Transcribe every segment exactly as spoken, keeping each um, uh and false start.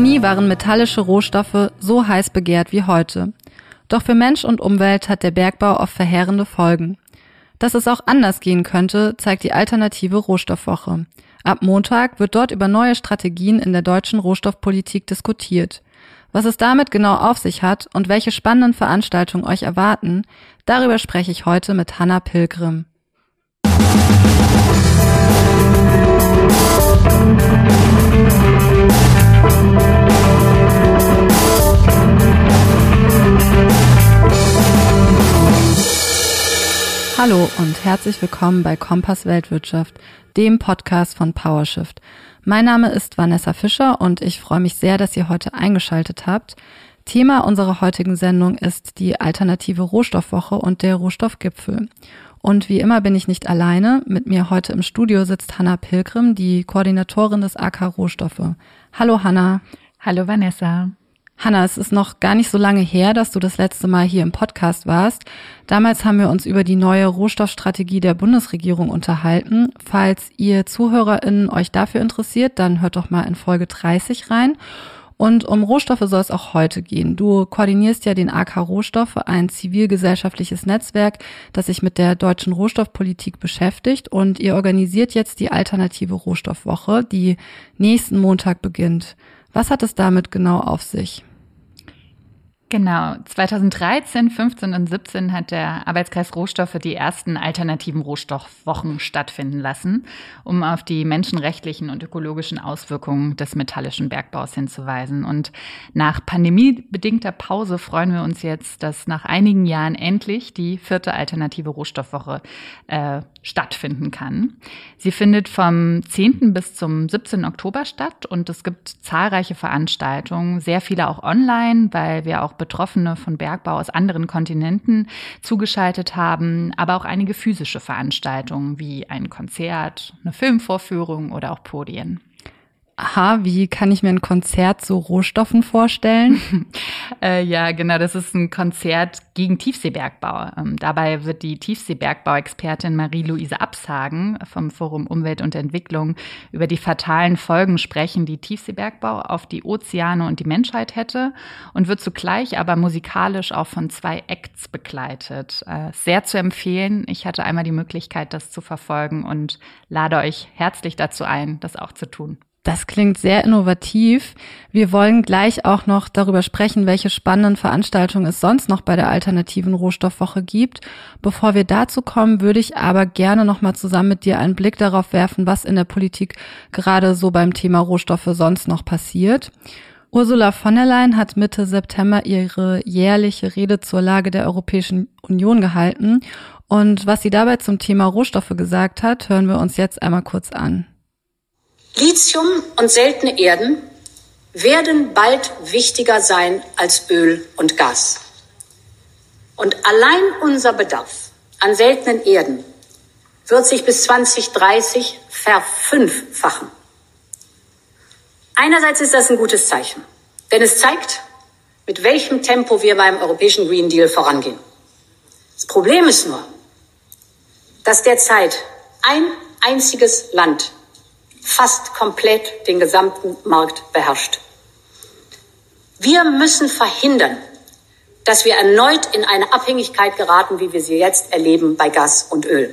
nie waren metallische Rohstoffe so heiß begehrt wie heute. Doch für Mensch und Umwelt hat der Bergbau oft verheerende Folgen. Dass es auch anders gehen könnte, zeigt die alternative Rohstoffwoche. Ab Montag wird dort über neue Strategien in der deutschen Rohstoffpolitik diskutiert. Was es damit genau auf sich hat und welche spannenden Veranstaltungen euch erwarten, darüber spreche ich heute mit Hanna Pilgrim. Hallo und herzlich willkommen bei Kompass Weltwirtschaft, dem Podcast von PowerShift. Mein Name ist Vanessa Fischer und ich freue mich sehr, dass ihr heute eingeschaltet habt. Thema unserer heutigen Sendung ist die alternative Rohstoffwoche und der Rohstoffgipfel. Und wie immer bin ich nicht alleine. Mit mir heute im Studio sitzt Hanna Pilgrim, die Koordinatorin des A K Rohstoffe. Hallo Hanna. Hallo Vanessa. Hanna, es ist noch gar nicht so lange her, dass du das letzte Mal hier im Podcast warst. Damals haben wir uns über die neue Rohstoffstrategie der Bundesregierung unterhalten. Falls ihr ZuhörerInnen euch dafür interessiert, dann hört doch mal in Folge dreißig rein. Und um Rohstoffe soll es auch heute gehen. Du koordinierst ja den A K Rohstoffe, ein zivilgesellschaftliches Netzwerk, das sich mit der deutschen Rohstoffpolitik beschäftigt. Und ihr organisiert jetzt die alternative Rohstoffwoche, die nächsten Montag beginnt. Was hat es damit genau auf sich? Genau, zweitausenddreizehn, fünfzehn und siebzehn hat der Arbeitskreis Rohstoffe die ersten alternativen Rohstoffwochen stattfinden lassen, um auf die menschenrechtlichen und ökologischen Auswirkungen des metallischen Bergbaus hinzuweisen. Und nach pandemiebedingter Pause freuen wir uns jetzt, dass nach einigen Jahren endlich die vierte alternative Rohstoffwoche äh, stattfinden kann. Sie findet vom zehnten bis zum siebzehnten Oktober statt und es gibt zahlreiche Veranstaltungen, sehr viele auch online, weil wir auch Betroffene von Bergbau aus anderen Kontinenten zugeschaltet haben, aber auch einige physische Veranstaltungen wie ein Konzert, eine Filmvorführung oder auch Podien. Aha, wie kann ich mir ein Konzert zu Rohstoffen vorstellen? äh, ja, genau, das ist ein Konzert gegen Tiefseebergbau. Ähm, dabei wird die Tiefseebergbauexpertin Marie-Louise Abshagen vom Forum Umwelt und Entwicklung über die fatalen Folgen sprechen, die Tiefseebergbau auf die Ozeane und die Menschheit hätte und wird zugleich aber musikalisch auch von zwei Acts begleitet. Äh, sehr zu empfehlen. Ich hatte einmal die Möglichkeit, das zu verfolgen und lade euch herzlich dazu ein, das auch zu tun. Das klingt sehr innovativ. Wir wollen gleich auch noch darüber sprechen, welche spannenden Veranstaltungen es sonst noch bei der alternativen Rohstoffwoche gibt. Bevor wir dazu kommen, würde ich aber gerne noch mal zusammen mit dir einen Blick darauf werfen, was in der Politik gerade so beim Thema Rohstoffe sonst noch passiert. Ursula von der Leyen hat Mitte September ihre jährliche Rede zur Lage der Europäischen Union gehalten. Und was sie dabei zum Thema Rohstoffe gesagt hat, hören wir uns jetzt einmal kurz an. Lithium und seltene Erden werden bald wichtiger sein als Öl und Gas. Und allein unser Bedarf an seltenen Erden wird sich bis zwanzig dreißig verfünffachen. Einerseits ist das ein gutes Zeichen, denn es zeigt, mit welchem Tempo wir beim Europäischen Green Deal vorangehen. Das Problem ist nur, dass derzeit ein einziges Land fast komplett den gesamten Markt beherrscht. Wir müssen verhindern, dass wir erneut in eine Abhängigkeit geraten, wie wir sie jetzt erleben bei Gas und Öl.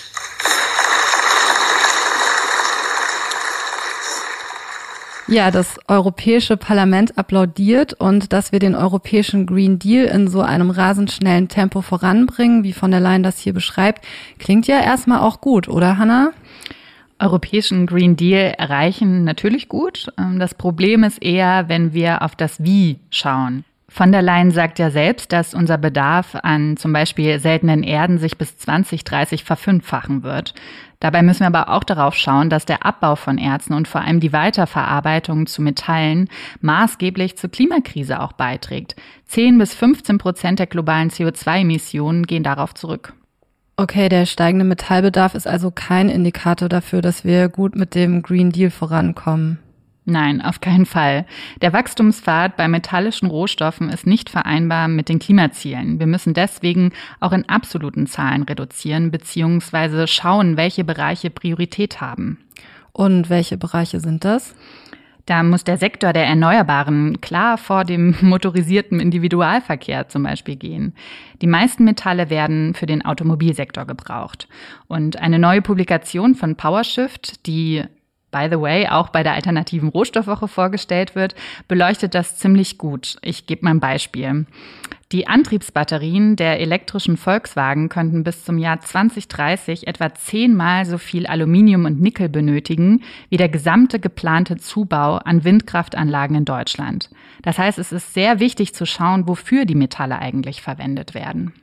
Ja, das Europäische Parlament applaudiert und dass wir den Europäischen Green Deal in so einem rasend schnellen Tempo voranbringen, wie von der Leyen das hier beschreibt, klingt ja erstmal auch gut, oder Hanna? Europäischen Green Deal erreichen natürlich gut. Das Problem ist eher, wenn wir auf das Wie schauen. Von der Leyen sagt ja selbst, dass unser Bedarf an zum Beispiel seltenen Erden sich bis zwanzig dreißig verfünffachen wird. Dabei müssen wir aber auch darauf schauen, dass der Abbau von Erzen und vor allem die Weiterverarbeitung zu Metallen maßgeblich zur Klimakrise auch beiträgt. zehn bis fünfzehn Prozent der globalen C O zwei Emissionen gehen darauf zurück. Okay, der steigende Metallbedarf ist also kein Indikator dafür, dass wir gut mit dem Green Deal vorankommen. Nein, auf keinen Fall. Der Wachstumspfad bei metallischen Rohstoffen ist nicht vereinbar mit den Klimazielen. Wir müssen deswegen auch in absoluten Zahlen reduzieren bzw. schauen, welche Bereiche Priorität haben. Und welche Bereiche sind das? Da muss der Sektor der Erneuerbaren klar vor dem motorisierten Individualverkehr zum Beispiel gehen. Die meisten Metalle werden für den Automobilsektor gebraucht. Und eine neue Publikation von PowerShift, die by the way auch bei der alternativen Rohstoffwoche vorgestellt wird, beleuchtet das ziemlich gut. Ich gebe mal ein Beispiel. Die Antriebsbatterien der elektrischen Volkswagen könnten bis zum Jahr zwanzig dreißig etwa zehnmal so viel Aluminium und Nickel benötigen, wie der gesamte geplante Zubau an Windkraftanlagen in Deutschland. Das heißt, es ist sehr wichtig zu schauen, wofür die Metalle eigentlich verwendet werden.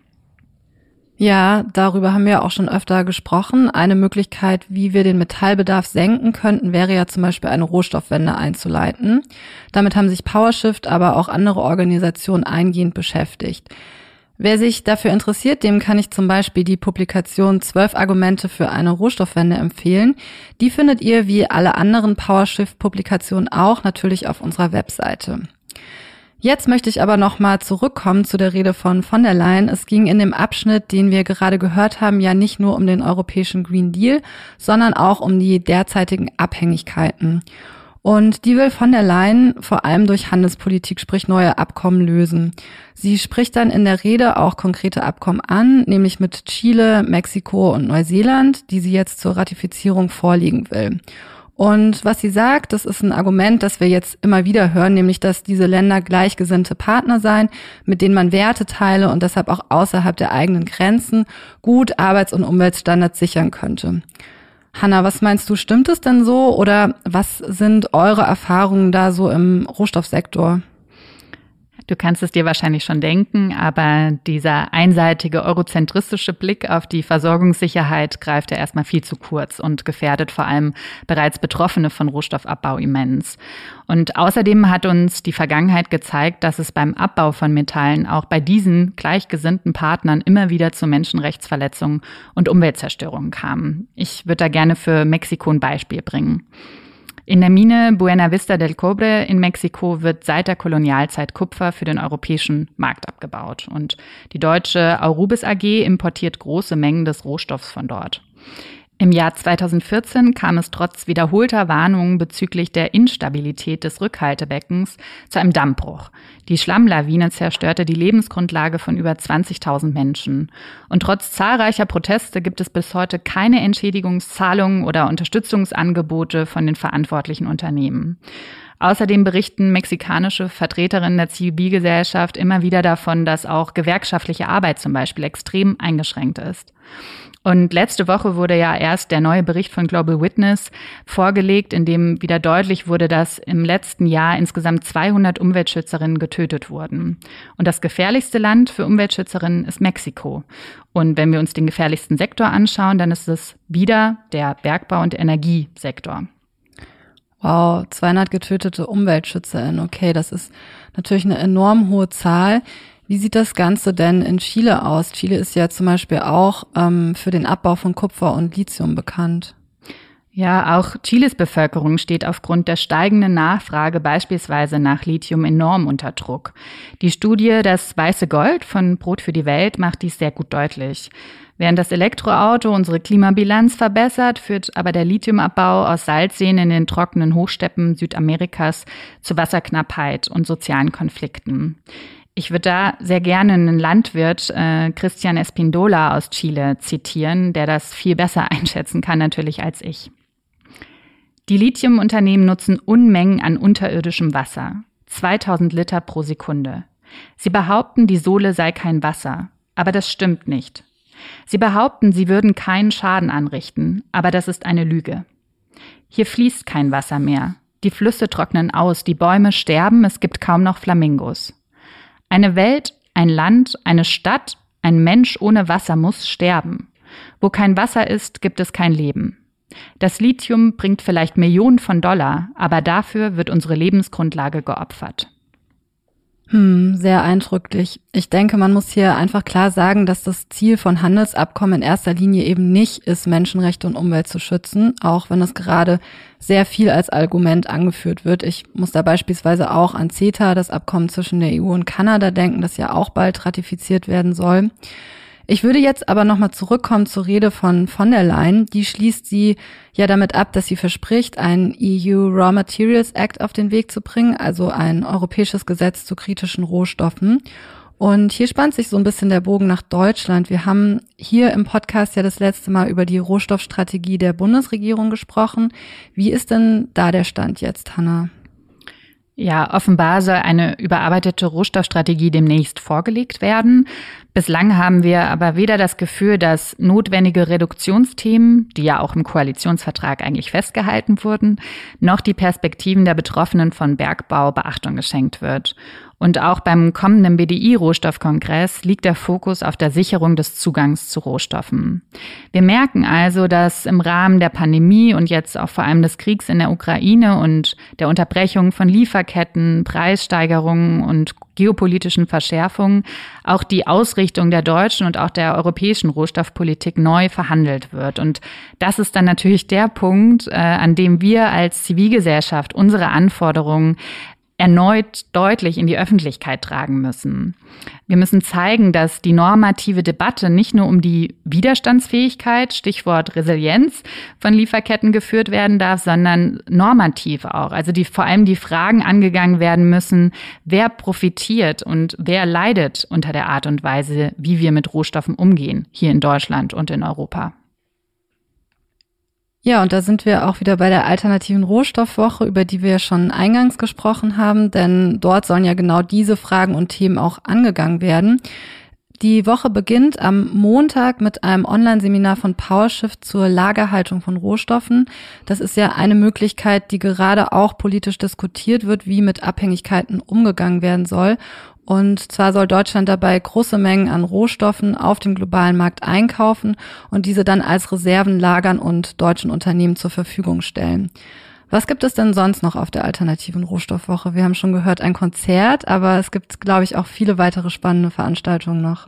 Ja, darüber haben wir auch schon öfter gesprochen. Eine Möglichkeit, wie wir den Metallbedarf senken könnten, wäre ja zum Beispiel eine Rohstoffwende einzuleiten. Damit haben sich PowerShift, aber auch andere Organisationen eingehend beschäftigt. Wer sich dafür interessiert, dem kann ich zum Beispiel die Publikation zwölf Argumente für eine Rohstoffwende empfehlen. Die findet ihr wie alle anderen PowerShift-Publikationen auch natürlich auf unserer Webseite. Jetzt möchte ich aber nochmal zurückkommen zu der Rede von von der Leyen. Es ging in dem Abschnitt, den wir gerade gehört haben, ja nicht nur um den europäischen Green Deal, sondern auch um die derzeitigen Abhängigkeiten. Und die will von der Leyen vor allem durch Handelspolitik, sprich neue Abkommen lösen. Sie spricht dann in der Rede auch konkrete Abkommen an, nämlich mit Chile, Mexiko und Neuseeland, die sie jetzt zur Ratifizierung vorlegen will. Und was sie sagt, das ist ein Argument, das wir jetzt immer wieder hören, nämlich, dass diese Länder gleichgesinnte Partner seien, mit denen man Werte teile und deshalb auch außerhalb der eigenen Grenzen gut Arbeits- und Umweltstandards sichern könnte. Hanna, was meinst du, stimmt es denn so oder was sind eure Erfahrungen da so im Rohstoffsektor? Du kannst es dir wahrscheinlich schon denken, aber dieser einseitige eurozentristische Blick auf die Versorgungssicherheit greift ja erstmal viel zu kurz und gefährdet vor allem bereits Betroffene von Rohstoffabbau immens. Und außerdem hat uns die Vergangenheit gezeigt, dass es beim Abbau von Metallen auch bei diesen gleichgesinnten Partnern immer wieder zu Menschenrechtsverletzungen und Umweltzerstörungen kam. Ich würde da gerne für Mexiko ein Beispiel bringen. In der Mine Buena Vista del Cobre in Mexiko wird seit der Kolonialzeit Kupfer für den europäischen Markt abgebaut. Und die deutsche Aurubis A G importiert große Mengen des Rohstoffs von dort. Im Jahr zweitausendvierzehn kam es trotz wiederholter Warnungen bezüglich der Instabilität des Rückhaltebeckens zu einem Dammbruch. Die Schlammlawine zerstörte die Lebensgrundlage von über zwanzigtausend Menschen. Und trotz zahlreicher Proteste gibt es bis heute keine Entschädigungszahlungen oder Unterstützungsangebote von den verantwortlichen Unternehmen. Außerdem berichten mexikanische Vertreterinnen der Zivilgesellschaft immer wieder davon, dass auch gewerkschaftliche Arbeit zum Beispiel extrem eingeschränkt ist. Und letzte Woche wurde ja erst der neue Bericht von Global Witness vorgelegt, in dem wieder deutlich wurde, dass im letzten Jahr insgesamt zweihundert Umweltschützerinnen getötet wurden. Und das gefährlichste Land für Umweltschützerinnen ist Mexiko. Und wenn wir uns den gefährlichsten Sektor anschauen, dann ist es wieder der Bergbau- und Energiesektor. Wow, zweihundert getötete UmweltschützerInnen. Okay, das ist natürlich eine enorm hohe Zahl. Wie sieht das Ganze denn in Chile aus? Chile ist ja zum Beispiel auch ähm, für den Abbau von Kupfer und Lithium bekannt. Ja, auch Chiles Bevölkerung steht aufgrund der steigenden Nachfrage beispielsweise nach Lithium enorm unter Druck. Die Studie Das weiße Gold von Brot für die Welt macht dies sehr gut deutlich. Während das Elektroauto unsere Klimabilanz verbessert, führt aber der Lithiumabbau aus Salzseen in den trockenen Hochsteppen Südamerikas zu Wasserknappheit und sozialen Konflikten. Ich würde da sehr gerne einen Landwirt, äh, Christian Espindola aus Chile, zitieren, der das viel besser einschätzen kann natürlich als ich. Die Lithiumunternehmen nutzen Unmengen an unterirdischem Wasser, zweitausend Liter pro Sekunde. Sie behaupten, die Sohle sei kein Wasser, aber das stimmt nicht. Sie behaupten, sie würden keinen Schaden anrichten, aber das ist eine Lüge. Hier fließt kein Wasser mehr. Die Flüsse trocknen aus, die Bäume sterben, es gibt kaum noch Flamingos. Eine Welt, ein Land, eine Stadt, ein Mensch ohne Wasser muss sterben. Wo kein Wasser ist, gibt es kein Leben. Das Lithium bringt vielleicht Millionen von Dollar, aber dafür wird unsere Lebensgrundlage geopfert. Hm, sehr eindrücklich. Ich denke, man muss hier einfach klar sagen, dass das Ziel von Handelsabkommen in erster Linie eben nicht ist, Menschenrechte und Umwelt zu schützen, auch wenn es gerade sehr viel als Argument angeführt wird. Ich muss da beispielsweise auch an CETA, das Abkommen zwischen der E U und Kanada, denken, das ja auch bald ratifiziert werden soll. Ich würde jetzt aber nochmal zurückkommen zur Rede von von der Leyen. Die schließt sie ja damit ab, dass sie verspricht, einen E U Raw Materials Act auf den Weg zu bringen, also ein europäisches Gesetz zu kritischen Rohstoffen. Und hier spannt sich so ein bisschen der Bogen nach Deutschland. Wir haben hier im Podcast ja das letzte Mal über die Rohstoffstrategie der Bundesregierung gesprochen. Wie ist denn da der Stand jetzt, Hanna? Ja, offenbar soll eine überarbeitete Rohstoffstrategie demnächst vorgelegt werden. Bislang haben wir aber weder das Gefühl, dass notwendige Reduktionsthemen, die ja auch im Koalitionsvertrag eigentlich festgehalten wurden, noch die Perspektiven der Betroffenen von Bergbau Beachtung geschenkt wird. Und auch beim kommenden B D I-Rohstoffkongress liegt der Fokus auf der Sicherung des Zugangs zu Rohstoffen. Wir merken also, dass im Rahmen der Pandemie und jetzt auch vor allem des Kriegs in der Ukraine und der Unterbrechung von Lieferketten, Preissteigerungen und geopolitischen Verschärfungen auch die Ausrichtung der deutschen und auch der europäischen Rohstoffpolitik neu verhandelt wird. Und das ist dann natürlich der Punkt, äh, an dem wir als Zivilgesellschaft unsere Anforderungen erneut deutlich in die Öffentlichkeit tragen müssen. Wir müssen zeigen, dass die normative Debatte nicht nur um die Widerstandsfähigkeit, Stichwort Resilienz, von Lieferketten geführt werden darf, sondern normativ auch. Also die vor allem die Fragen angegangen werden müssen, wer profitiert und wer leidet unter der Art und Weise, wie wir mit Rohstoffen umgehen, hier in Deutschland und in Europa. Ja, und da sind wir auch wieder bei der alternativen Rohstoffwoche, über die wir schon eingangs gesprochen haben, denn dort sollen ja genau diese Fragen und Themen auch angegangen werden. Die Woche beginnt am Montag mit einem Online-Seminar von PowerShift zur Lagerhaltung von Rohstoffen. Das ist ja eine Möglichkeit, die gerade auch politisch diskutiert wird, wie mit Abhängigkeiten umgegangen werden soll. Und zwar soll Deutschland dabei große Mengen an Rohstoffen auf dem globalen Markt einkaufen und diese dann als Reserven lagern und deutschen Unternehmen zur Verfügung stellen. Was gibt es denn sonst noch auf der alternativen Rohstoffwoche? Wir haben schon gehört, ein Konzert, aber es gibt, glaube ich, auch viele weitere spannende Veranstaltungen noch.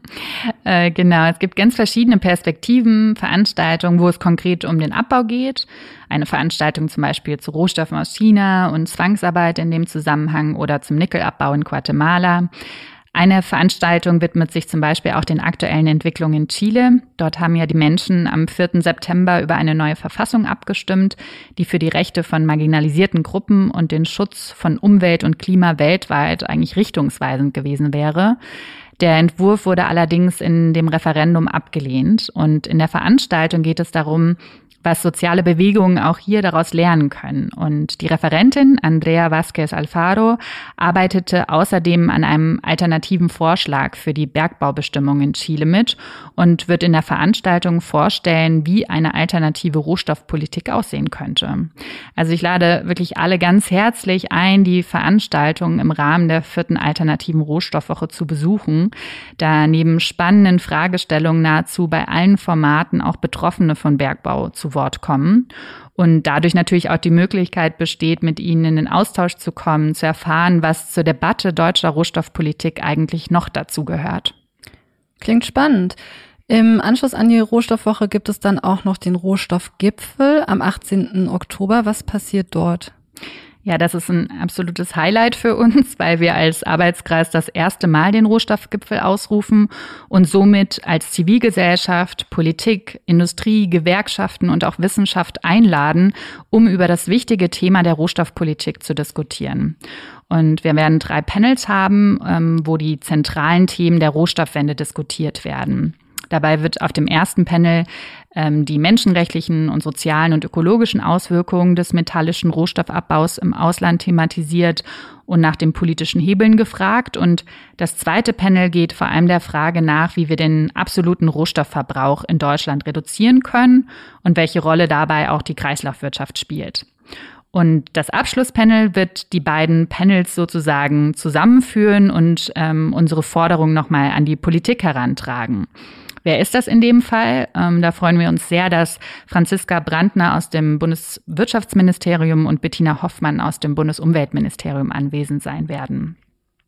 äh, genau, es gibt ganz verschiedene Perspektiven, Veranstaltungen, wo es konkret um den Abbau geht. Eine Veranstaltung zum Beispiel zu Rohstoffen aus China und Zwangsarbeit in dem Zusammenhang oder zum Nickelabbau in Guatemala. Eine Veranstaltung widmet sich zum Beispiel auch den aktuellen Entwicklungen in Chile. Dort haben ja die Menschen am vierten September über eine neue Verfassung abgestimmt, die für die Rechte von marginalisierten Gruppen und den Schutz von Umwelt und Klima weltweit eigentlich richtungsweisend gewesen wäre. Der Entwurf wurde allerdings in dem Referendum abgelehnt. Und in der Veranstaltung geht es darum, was soziale Bewegungen auch hier daraus lernen können. Und die Referentin Andrea Vázquez Alfaro arbeitete außerdem an einem alternativen Vorschlag für die Bergbaubestimmung in Chile mit und wird in der Veranstaltung vorstellen, wie eine alternative Rohstoffpolitik aussehen könnte. Also ich lade wirklich alle ganz herzlich ein, die Veranstaltung im Rahmen der vierten alternativen Rohstoffwoche zu besuchen, da neben spannenden Fragestellungen nahezu bei allen Formaten auch Betroffene von Bergbau zu Wort kommen und dadurch natürlich auch die Möglichkeit besteht, mit ihnen in den Austausch zu kommen, zu erfahren, was zur Debatte deutscher Rohstoffpolitik eigentlich noch dazu gehört. Klingt spannend. Im Anschluss an die Rohstoffwoche gibt es dann auch noch den Rohstoffgipfel am achtzehnten Oktober. Was passiert dort? Ja, das ist ein absolutes Highlight für uns, weil wir als Arbeitskreis das erste Mal den Rohstoffgipfel ausrufen und somit als Zivilgesellschaft, Politik, Industrie, Gewerkschaften und auch Wissenschaft einladen, um über das wichtige Thema der Rohstoffpolitik zu diskutieren. Und wir werden drei Panels haben, wo die zentralen Themen der Rohstoffwende diskutiert werden. Dabei wird auf dem ersten Panel ähm, die menschenrechtlichen und sozialen und ökologischen Auswirkungen des metallischen Rohstoffabbaus im Ausland thematisiert und nach den politischen Hebeln gefragt. Und das zweite Panel geht vor allem der Frage nach, wie wir den absoluten Rohstoffverbrauch in Deutschland reduzieren können und welche Rolle dabei auch die Kreislaufwirtschaft spielt. Und das Abschlusspanel wird die beiden Panels sozusagen zusammenführen und ähm, unsere Forderungen nochmal an die Politik herantragen. Wer ist das in dem Fall? Ähm, da freuen wir uns sehr, dass Franziska Brandner aus dem Bundeswirtschaftsministerium und Bettina Hoffmann aus dem Bundesumweltministerium anwesend sein werden.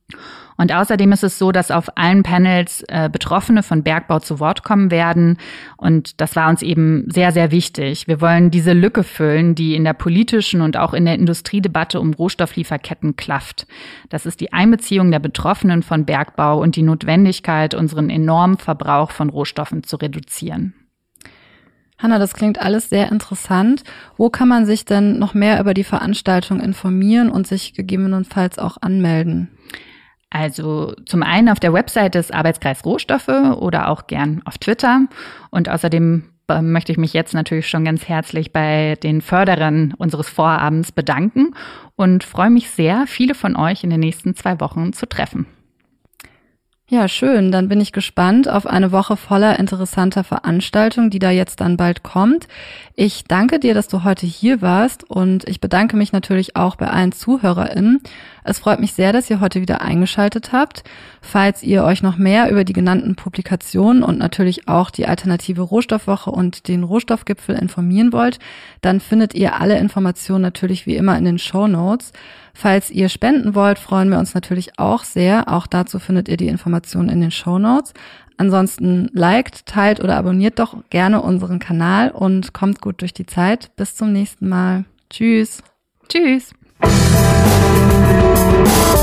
Und außerdem ist es so, dass auf allen Panels äh, Betroffene von Bergbau zu Wort kommen werden. Und das war uns eben sehr, sehr wichtig. Wir wollen diese Lücke füllen, die in der politischen und auch in der Industriedebatte um Rohstofflieferketten klafft. Das ist die Einbeziehung der Betroffenen von Bergbau und die Notwendigkeit, unseren enormen Verbrauch von Rohstoffen zu reduzieren. Hanna, das klingt alles sehr interessant. Wo kann man sich denn noch mehr über die Veranstaltung informieren und sich gegebenenfalls auch anmelden? Also zum einen auf der Website des Arbeitskreis Rohstoffe oder auch gern auf Twitter. Und außerdem möchte ich mich jetzt natürlich schon ganz herzlich bei den Förderern unseres Vorabends bedanken und freue mich sehr, viele von euch in den nächsten zwei Wochen zu treffen. Ja, schön. Dann bin ich gespannt auf eine Woche voller interessanter Veranstaltungen, die da jetzt dann bald kommt. Ich danke dir, dass du heute hier warst und ich bedanke mich natürlich auch bei allen ZuhörerInnen. Es freut mich sehr, dass ihr heute wieder eingeschaltet habt. Falls ihr euch noch mehr über die genannten Publikationen und natürlich auch die alternative Rohstoffwoche und den Rohstoffgipfel informieren wollt, dann findet ihr alle Informationen natürlich wie immer in den Shownotes. Falls ihr spenden wollt, freuen wir uns natürlich auch sehr. Auch dazu findet ihr die Informationen in den Shownotes. Ansonsten liked, teilt oder abonniert doch gerne unseren Kanal und kommt gut durch die Zeit. Bis zum nächsten Mal. Tschüss. Tschüss.